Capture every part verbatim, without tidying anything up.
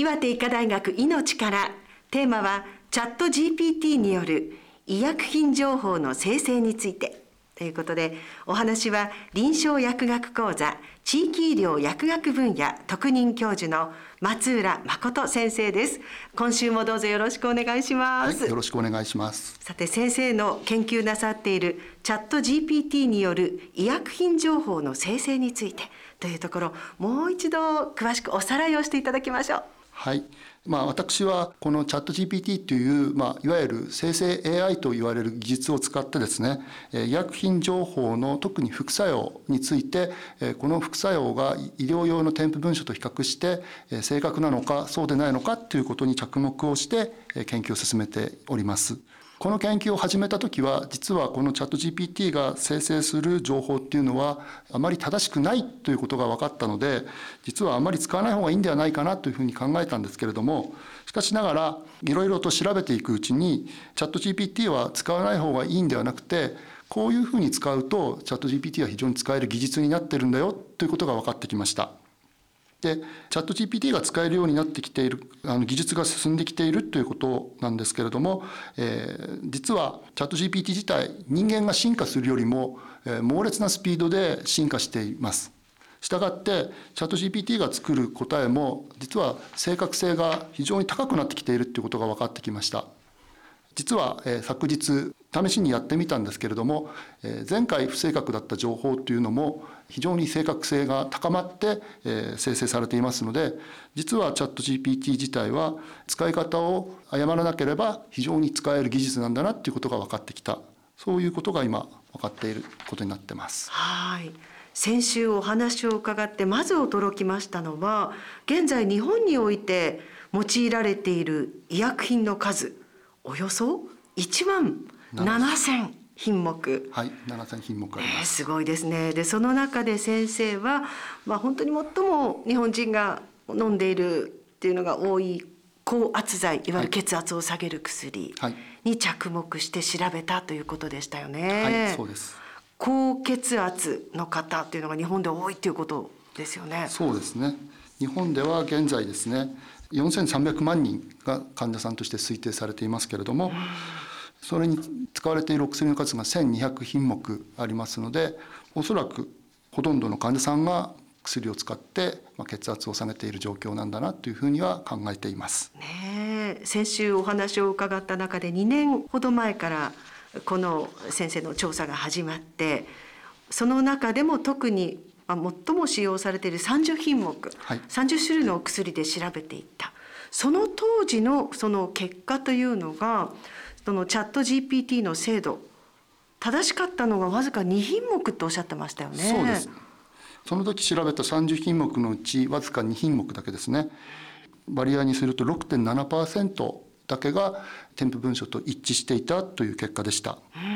岩手医科大学いのちから、テーマはチャット ジーピーティー による医薬品情報の生成についてということで、お話は臨床薬学講座地域医療薬学分野特任教授の松浦誠先生です。今週もどうぞよろしくお願いします。 はい、よろしくお願いします。 さて、先生の研究なさっているチャット ジーピーティー による医薬品情報の生成についてというところ、もう一度詳しくおさらいをしていただきましょう。 はい、まあ、私はこのチャット ジーピーティー という、まあ、いわゆる生成 エーアイ と言われる技術を使ってですね、医薬品情報の特に副作用について、この副作用が医療用の添付文書と比較して正確なのかそうでないのかということに着目をして研究を進めております。この研究を始めたときは、実はこのチャット ジーピーティー が生成する情報っていうのはあまり正しくないということが分かったので、実はあまり使わない方がいいんではないかなというふうに考えたんですけれども、しかしながらいろいろと調べていくうちに、チャット ジーピーティー は使わない方がいいんではなくて、こういうふうに使うとチャット ジーピーティー は非常に使える技術になってるんだよということが分かってきました。で、チャット ジーピーティー が使えるようになってきている、あの技術が進んできているということなんですけれども、えー、実はチャット ジーピーティー 自体、人間が進化するよりも、えー、猛烈なスピードで進化しています。したがってチャット ジーピーティー が作る答えも実は正確性が非常に高くなってきているということが分かってきました。実は、えー、昨日試しにやってみたんですけれども、えー、前回不正確だった情報というのも非常に正確性が高まって、えー、生成されていますので、実はチャット ジーピーティー 自体は使い方を誤らなければ非常に使える技術なんだなということが分かってきた、そういうことが今分かっていることになってます。 はい、先週お話を伺ってまず驚きましたのは、現在日本において用いられている医薬品の数、およそいちまんななせんひんもく。 はい、ななせんひんもくあります。 えー、すごいですね。で、その中で先生は、まあ、本当に最も日本人が飲んでいるっていうのが多い高圧剤、いわゆる血圧を下げる薬に着目して調べたということでしたよね。 はい、そうです。 高血圧の方っていうのが日本で多いということですよね。 そうですね。日本では現在ですね、よんせんさんびゃくまんにんが患者さんとして推定されていますけれども、それに使われているお薬の数がせんにひゃくひんもくありますので、おそらくほとんどの患者さんが薬を使って血圧を下げている状況なんだなというふうには考えています。 ねえ、先週お話を伺った中でにねんほど前からこの先生の調査が始まって、その中でも特に最も使用されているさんじゅうひんもく、はい、さんじゅっしゅるいのお薬で調べていった。その当時のその結果というのが、そのチャット ジーピーティー の精度、正しかったのがわずかにひんもくとおっしゃってましたよね。 そうです。その時調べたさんじゅうひんもくのうちわずかにひんもくだけですね。割合にすると ろくてんななパーセント だけが添付文書と一致していたという結果でした。 うん、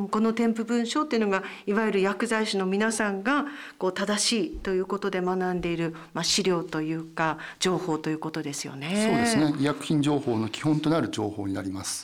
この添付文書っていうのがいわゆる薬剤師の皆さんがこう正しいということで学んでいる、まあ、資料というか情報ということですよね。 そうですね。医薬品情報の基本となる情報になります。 うん、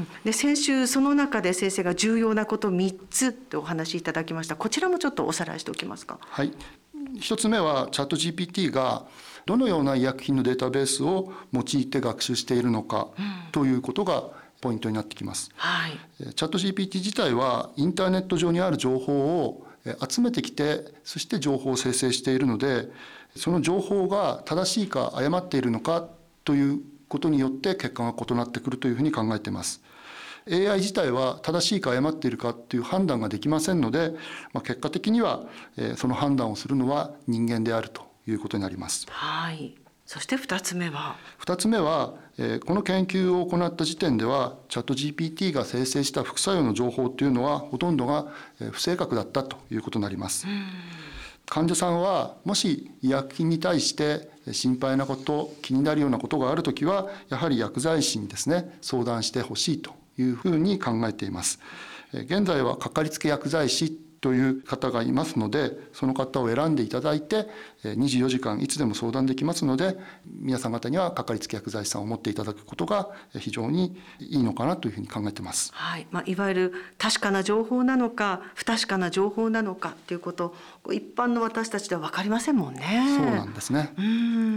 で、先週その中で先生が重要なことみっつとお話しいただきました。こちらもちょっとおさらいしておきますか。 はい、一つ目はチャット ジーピーティー がどのような医薬品のデータベースを用いて学習しているのかということがポイントになってきます。 はい、 チャット ジーピーティー 自体はインターネット上にある情報を集めてきて、そして情報を生成しているので、その情報が正しいか誤っているのかということによって結果が異なってくるというふうに考えています。エーアイ 自体は正しいか誤っているかという判断ができませんので、まあ、結果的にはその判断をするのは人間であるということになります。 はい。そしてふたつめはふたつめは、この研究を行った時点ではチャット ジーピーティー が生成した副作用の情報というのはほとんどが不正確だったということになります。患者さんはもし医薬品に対して心配なこと、気になるようなことがあるときは、やはり薬剤師にですね、相談してほしいというふうに考えています。現在はかかりつけ薬剤師という方がいますので、その方を選んでいただいてにじゅうよじかんいつでも相談できますので、皆さん方にはかかりつけ薬剤師さんを持っていただくことが非常にいいのかなというふうに考えています。 はい、まあ、いわゆる確かな情報なのか不確かな情報なのかということ、一般の私たちでは分かりませんもんね。 そうなんですね。 うん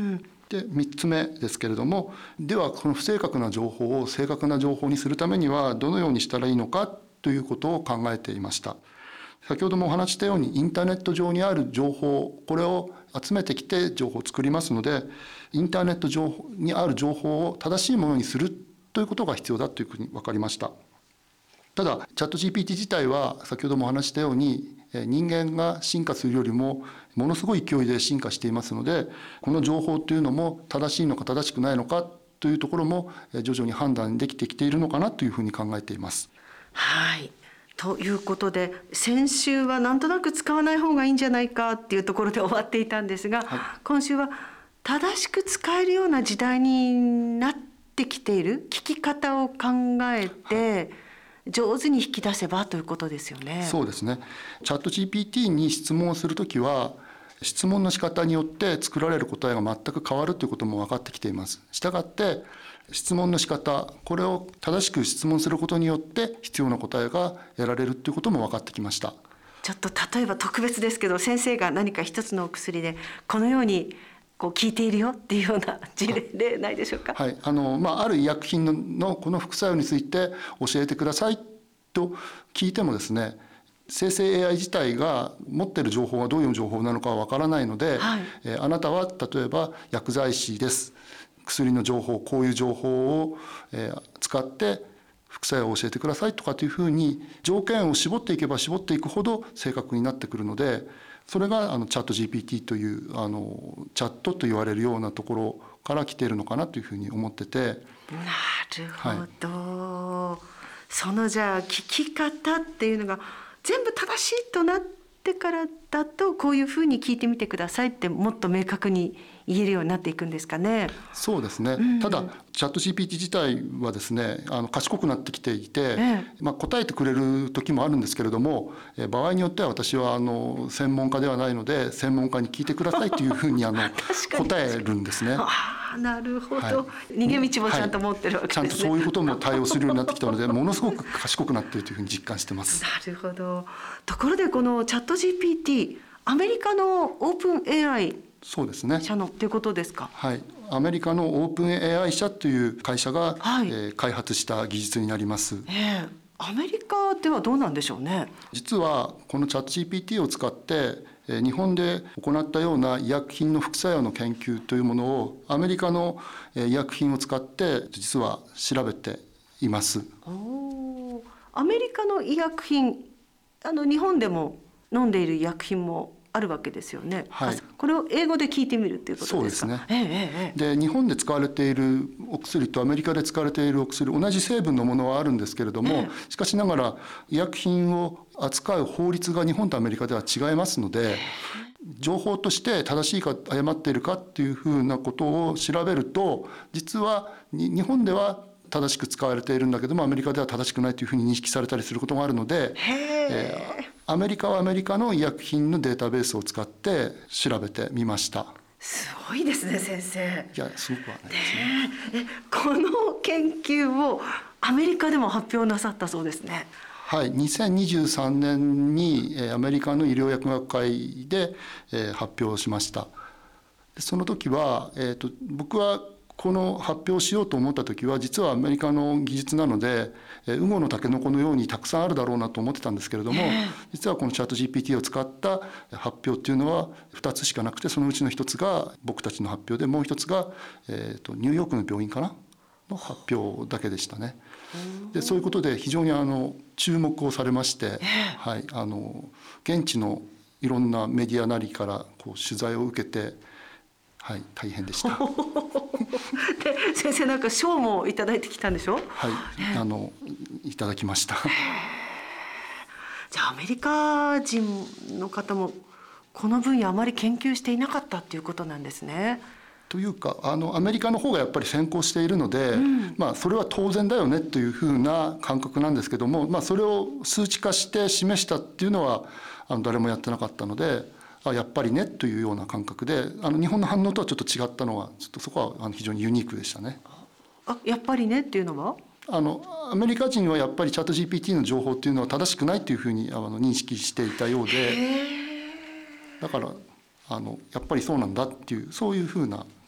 でみっつめですけれども、ではこの不正確な情報を正確な情報にするためにはどのようにしたらいいのかということを考えていました。先ほどもお話ししたようにインターネット上にある情報、これを集めてきて情報を作りますので、インターネット上にある情報を正しいものにするということが必要だというふうに分かりました。ただチャット ジーピーティー 自体は先ほどもお話ししたように人間が進化するよりもものすごい勢いで進化していますので、この情報というのも正しいのか正しくないのかというところも徐々に判断できてきているのかなというふうに考えています。 はい、ということで先週はなんとなく使わない方がいいんじゃないかっていうところで終わっていたんですが、はい、今週は正しく使えるような時代になってきている、聞き方を考えて、はい上手に引き出せばということですよね。 そうですね。チャット ジーピーティー に質問をするときは質問の仕方によって作られる答えが全く変わるということも分かってきています。したがって質問の仕方、これを正しく質問することによって必要な答えが得られるということも分かってきました。 ちょっと例えば特別ですけど、先生が何か一つのお薬でこのようにこう効いているよっていうような事例ないでしょうか。 はい、あのまあ、ある医薬品 の, のこの副作用について教えてくださいと聞いてもですね、生成 エーアイ 自体が持っている情報がどういう情報なのかはわからないので、はいえー、あなたは例えば薬剤師です、薬の情報、こういう情報を、えー、使って副作用を教えてくださいとかというふうに条件を絞っていけば絞っていくほど正確になってくるので、それがあのチャット ジーピーティー というあのチャットと言われるようなところから来ているのかなというふうに思ってて。 なるほど、はい、そのじゃあ聞き方っていうのが全部正しいとなってからだと、こういうふうに聞いてみてくださいってもっと明確に言えるようになっていくんですかね。 そうですね、うん、ただチャット ジーピーティー 自体はですね、あの賢くなってきていて、ええまあ、答えてくれる時もあるんですけれども、え場合によっては私はあの専門家ではないので専門家に聞いてくださいというふうにあの答えるんですね。 あ、なるほど、はい、逃げ道もちゃんと持ってるわけですね、はい、 ちゃんとそういうことも対応するようになってきたのでものすごく賢くなっているというふうに実感してます。 なるほど。ところでこのチャット ジーピーティー、アメリカのオープン エーアイそうですね、 社のということですか。 はい、アメリカのオープン エーアイ 社という会社が、 はいえー、開発した技術になります。 えー、アメリカではどうなんでしょうね。 実はこのチャット ジーピーティー を使って日本で行ったような医薬品の副作用の研究というものをアメリカの医薬品を使って実は調べています。 お、アメリカの医薬品、あの日本でも飲んでいる医薬品もあるわけですよね、はい、これを英語で聞いてみるっていうことですか。 そうですね、 ええええ、で日本で使われているお薬とアメリカで使われているお薬、同じ成分のものはあるんですけれども、ええ、しかしながら医薬品を扱う法律が日本とアメリカでは違いますので、情報として正しいか誤っているかっていうふうなことを調べると、実は日本では正しく使われているんだけどもアメリカでは正しくないというふうに認識されたりすることがあるので、えー、アメリカはアメリカの医薬品のデータベースを使って調べてみました。 すごいですね先生。 いやすごくはないですね。 ねえ、この研究をアメリカでも発表なさったそうですね。 はい、にせんにじゅうさんねんにアメリカの医療薬学会で発表しました。その時は、えーと、僕はこの発表しようと思った時は実はアメリカの技術なのでウゴのタケノコのようにたくさんあるだろうなと思ってたんですけれども、実はこのチャット ジーピーティー を使った発表っていうのはふたつしかなくて、そのうちのひとつが僕たちの発表で、もうひとつが、えーと、ニューヨークの病院かなの発表だけでしたね。でそういうことで非常にあの注目をされまして、はい、あの現地のいろんなメディアなりからこう取材を受けて、はい、大変でした。で先生なんか賞もいただいてきたんでしょ。 はい、あのいただきました。 じゃあアメリカ人の方もこの分野あまり研究していなかったっていうことなんですね。 というかあのアメリカの方がやっぱり先行しているので、うん、まあ、それは当然だよねというふうな感覚なんですけども、まあ、それを数値化して示したっていうのはあの誰もやってなかったので、あやっぱりねというような感覚で、あの日本の反応とはちょっと違ったのはちょっとそこはあの非常にユニークでしたね。 あやっぱりねっていうのはあのアメリカ人はやっぱりチャット ジーピーティー の情報っていうのは正しくないというふうにあの認識していたようで、だからあのやっぱりそうなんだっていうそういうふうな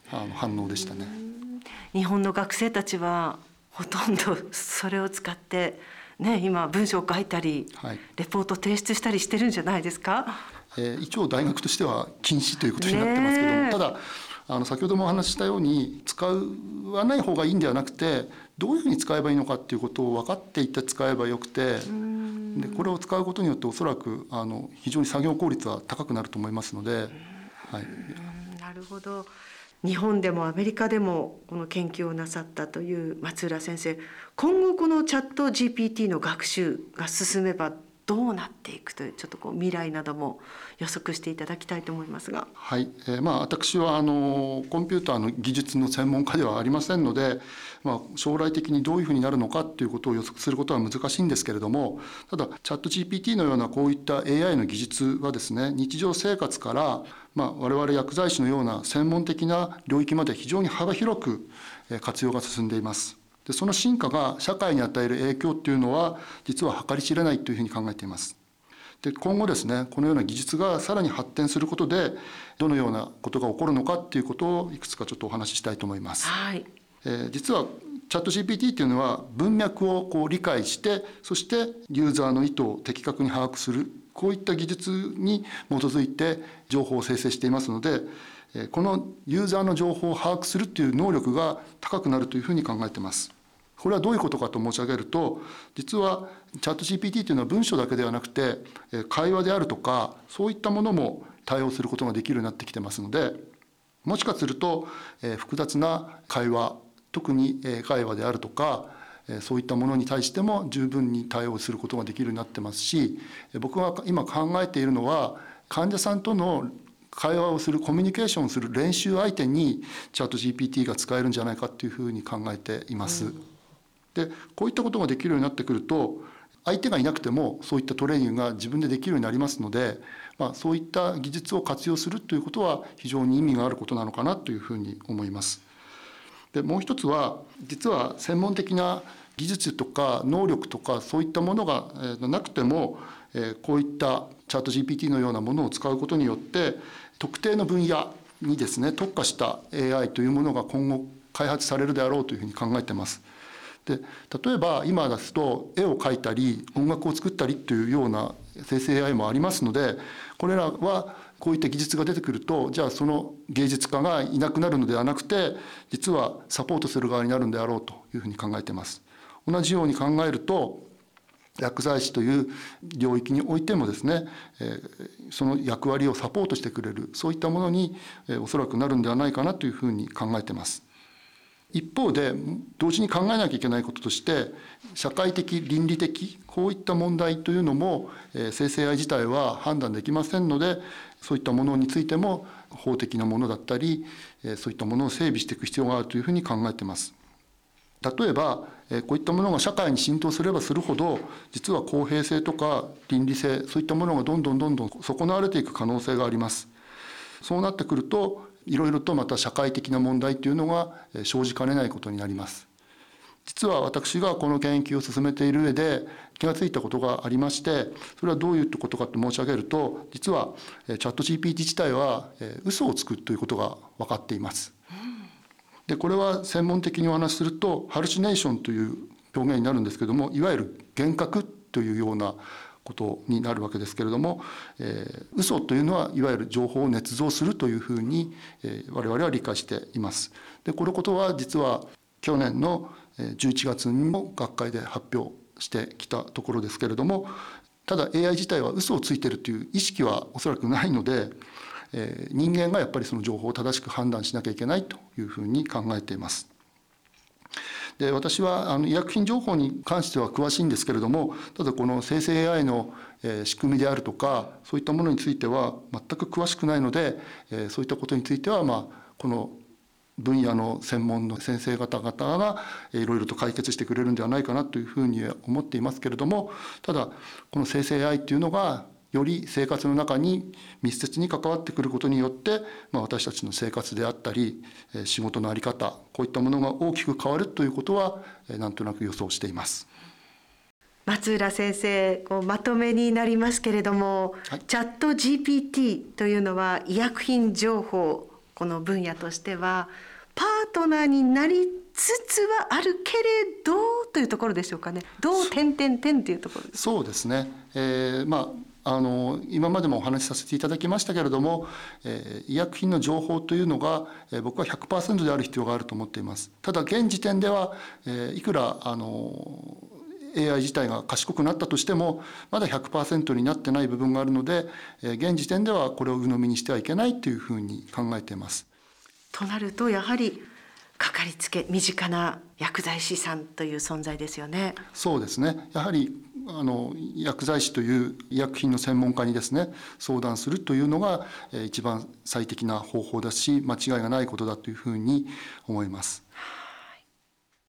あの反応でしたね。 日本の学生たちはほとんどそれを使ってね、今文章を書いたり、はい、レポート提出したりしてるんじゃないですか。 えー、一応大学としては禁止ということになってますけども、ただあの先ほどもお話ししたように使わない方がいいんではなくて、どういうふうに使えばいいのかっていうことを分かっていって使えばよくて、でこれを使うことによっておそらくあの非常に作業効率は高くなると思いますので、はい、 なるほど。日本でもアメリカでもこの研究をなさったという松浦先生、今後このチャット ジーピーティー の学習が進めばどうなっていくという、ちょっとこう未来なども予測していただきたいと思いますが。 はい、えー、まあ私はあのコンピューターの技術の専門家ではありませんので、まあ、将来的にどういうふうになるのかということを予測することは難しいんですけれども、ただチャット ジーピーティー のようなこういった エーアイ の技術はですね、日常生活から、まあ、我々薬剤師のような専門的な領域まで非常に幅広く活用が進んでいます。でその進化が社会に与える影響というのは実は計り知れないというふうに考えています。で今後ですね、このような技術がさらに発展することでどのようなことが起こるのかということをいくつかちょっとお話ししたいと思います。 はい、 えー、実はチャット ジーピーティー というのは文脈をこう理解して、そしてユーザーの意図を的確に把握する、こういった技術に基づいて情報を生成していますので、このユーザーの情報を把握するという能力が高くなるというふうに考えています。これはどういうことかと申し上げると、実はチャット ジーピーティー というのは文章だけではなくて会話であるとかそういったものも対応することができるようになってきてますので、もしかすると複雑な会話、特に英会話であるとかそういったものに対しても十分に対応することができるようになってますし、僕が今考えているのは患者さんとの会話をする、コミュニケーションをする練習相手にチャット ジーピーティー が使えるんじゃないかというふうに考えています。うん、でこういったことができるようになってくると、相手がいなくてもそういったトレーニングが自分でできるようになりますので、まあ、そういった技術を活用するということは非常に意味があることなのかなというふうに思います。でもう一つは、実は専門的な技術とか能力とかそういったものがなくても、こういったチャット ジーピーティー のようなものを使うことによって特定の分野にですね特化した エーアイ というものが今後開発されるであろうというふうに考えています。で例えば今ですと絵を描いたり音楽を作ったりというような生成 エーアイ もありますので、これらはこういった技術が出てくると、じゃあその芸術家がいなくなるのではなくて、実はサポートする側になるんであろうというふうに考えています。同じように考えると、薬剤師という領域においてもですね、その役割をサポートしてくれる、そういったものにおそらくなるんではないかなというふうに考えています。一方で同時に考えなきゃいけないこととして、社会的倫理的こういった問題というのも生成 エーアイ 自体は判断できませんので、そういったものについても法的なものだったり、そういったものを整備していく必要があるというふうに考えています。例えばこういったものが社会に浸透すればするほど、実は公平性とか倫理性、そういったものがどんどんどんどん損なわれていく可能性があります。そうなってくると、いろいろとまた社会的な問題というのが生じかねないことになります。実は私がこの研究を進めている上で気がついたことがありまして、それはどういうことかと申し上げると、実はチャット ジーピーティー 自体は嘘をつくということが分かっています。でこれは専門的にお話しするとハルシネーションという表現になるんですけども、いわゆる幻覚というようなことになるわけですけれども、えー、嘘というのはいわゆる情報を捏造するというふうに、えー、我々は理解しています。でこのことは実は去年のじゅういちがつにも学会で発表してきたところですけれども、ただ エーアイ 自体は嘘をついているという意識はおそらくないので、えー、人間がやっぱりその情報を正しく判断しなきゃいけないというふうに考えています。で私はあの医薬品情報に関しては詳しいんですけれども、ただこの生成 エーアイ の仕組みであるとかそういったものについては全く詳しくないので、そういったことについては、まあ、この分野の専門の先生方々がいろいろと解決してくれるんではないかなというふうに思っていますけれども、ただこの生成 エーアイ っていうのがより生活の中に密接に関わってくることによって、まあ、私たちの生活であったり仕事の在り方、こういったものが大きく変わるということはなんとなく予想しています。 松浦先生、こうまとめになりますけれども、はい、チャット ジーピーティー というのは医薬品情報この分野としてはパートナーになりつつはあるけれどというところでしょうかね。どう点々点というところです。 そうですね、えー、まああの今までもお話しさせていただきましたけれども、えー、医薬品の情報というのが、えー、僕は ひゃくパーセント である必要があると思っています。ただ現時点では、えー、いくらあの エーアイ 自体が賢くなったとしてもまだ ひゃくパーセント になってない部分があるので、えー、現時点ではこれを鵜呑みにしてはいけないというふうに考えています。 となるとやはりかかりつけ身近な薬剤師さんという存在ですよね。 そうですね、やはりあの薬剤師という医薬品の専門家にですね相談するというのが、えー、一番最適な方法だし間違いがないことだというふうに思います。